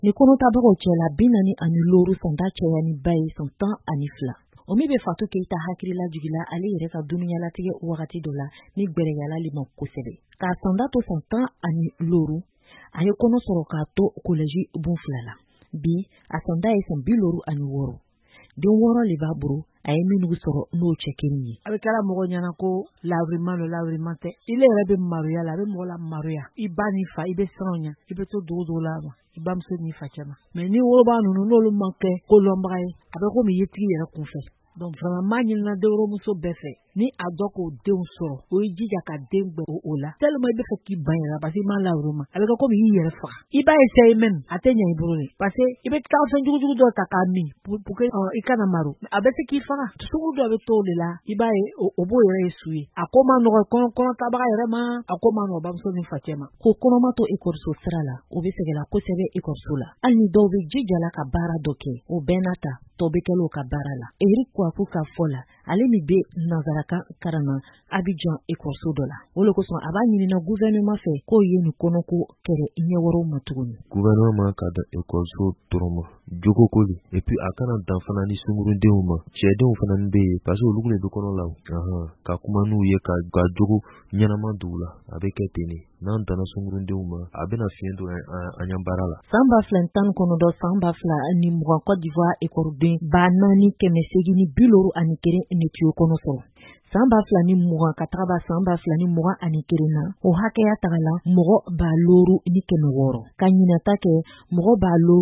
Ni kɔnɔtabagaw cɛla 45 sanda cɛya ni ba ye san 12. O min bɛ Fatu Keyita hakilila jigila ale yɛrɛ ka duniyalatigɛ wagati dɔ la ni gbɛrɛyalali ma kosɛbɛ. K'a sanda to san 10 a ye kɔnɔ sɔrɔ k'a to kɔlɛji bon 2 la. Bi a sanda ye san 66. Den 6 le b'a bolo a ye minnu sɔrɔ n'o cɛ kelen ye. A bɛ kɛra mɔgɔ ɲɛna ko lawuriman tɛ. Ile yɛrɛ bɛ maruya la, a bɛ mɔgɔ la maruya. I ba ni fa i bɛ siran ɲɛ, i bɛ to dogo la ma. I bamuso ni fa cɛ ma. Mais ni woloba ninnu n'olu man kɛ ko lɔnbaga ye, a bɛ komi i ye tigi yɛrɛ kunfɛ. Donc vraiment maa ɲinina denwolomuso bɛɛ fɛ ni a dɔ k'o denw sɔrɔ o ye jija ka den gbɛ o la tellement i bɛ fɛ k'i ban yɛrɛ parce que i m'a lawuruma a bɛ kɛ komi i y'i yɛrɛ faga i b'a essayer même a tɛ ɲɛ i bolo de parce que i bɛ taa fɛn jugujugu dɔ ta k'a min pour que i kana maru a bɛ se k'i faga sugu dɔ bɛ to de la i b'a ye o b'o yɛrɛ ye su ye a ko ma nɔgɔ kɔnɔtabaga yɛrɛ ma a ko ma nɔgɔ bamuso ni facɛ ma ko kɔnɔma to école sira la o bɛ sɛgɛnla kosɛbɛ école la hali ni dɔw bɛ jijala ka baara dɔ kɛ o bɛɛ n'a ta tɔ bɛ kɛl'o ka baara la Eric Kwaku ka fɔ la ale min bɛ nanzarakan karanna Abidjan école dɔ la o le kosɔn a b'a ɲinina gouvernement fɛ k'o ye nin kɔnɔko kɛrɛ ɲɛwɔrɔw ma tuguni gouvernement ka da école dɔrɔn ma jogo koli et puis a kana dan fana ni sungurudenw ma cɛdenw fana bɛ yen parce que olu de bɛ kɔnɔ la ka kuma n'u ye ka jogo ɲɛnama d'u la a bɛ kɛ ten de n'an danna sungurudenw ma a bɛna fiɲɛ don an ɲɛ baara la san 2019 san 2020 Côte d'Ivoire école ba 481 ne tiyo kɔnɔ sɔrɔ san 2020 ka taga ba san 2021 na o hakɛya tagala mɔgɔ 600 ka ɲinata kɛ mɔgɔ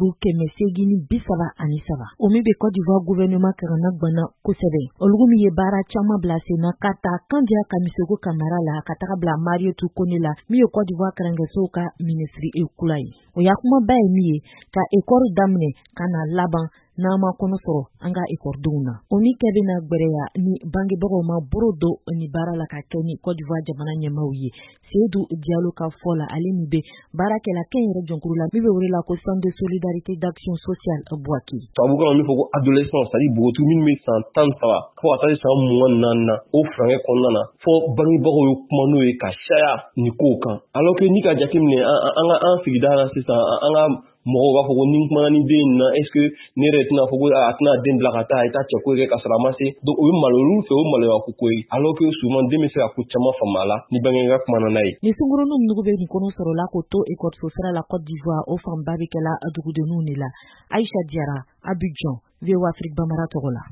873 o min bɛ Côte d'Ivoire gouvernement karana gbana kosɛbɛ olugu min ye baara caman bila sen na ka ta Kandiya Kamisoko Kamara la ka taga bila Marietou Kone la min ye Côte d'Ivoire karangaso ka ministre kula ye o ya kuma ba ye min ye ka école daminɛ kana laban n'a ma kɔnɔ sɔrɔ an ka écoledenw na o min kɛ bɛna gbɛrɛya ni bangebagaw ma boro do ni baara la ka kɛ ni Côte d'Ivoire jamana ɲɛmaw ye Seydou Diallo ka fɔ la ale min bɛ baarakɛla kɛn yɛrɛ jɔnkuru la min bɛ wele la ko Centre de solidarité d'action sociale Bouaki tubabukan min fɔ ko adolescence c'est-à-dire npogotigi minnu bɛ san 13 fo ka taa san 24 na o furankɛ kɔnɔna na fɔ bangebagaw ye kuma n'o ye ka caya nin kow kan alors que ni ka jateminɛ an sigida la sisan an ka mɔgɔw b'a fɔ ko ni kumana ni den na est ce que ne yɛrɛ tɛna fɔ ko a tɛna den bila ka taa a taa cɛko kɛ ka sɔrɔ a ma se donc o ye maloy'u fɛ o maloya ko ye alors que souvent den bɛ se ka ko caman faamu a la ni bangeka kumana n'a ye ni sungurunin nugu bɛ nin kɔnɔ sɔrɔ la k'o to école sira la Côte d'Ivoire o fanba bɛ kɛla dugudenninw de la Aïcha Diarra Abidjan VOA Afrique Bambara tɔgɔ la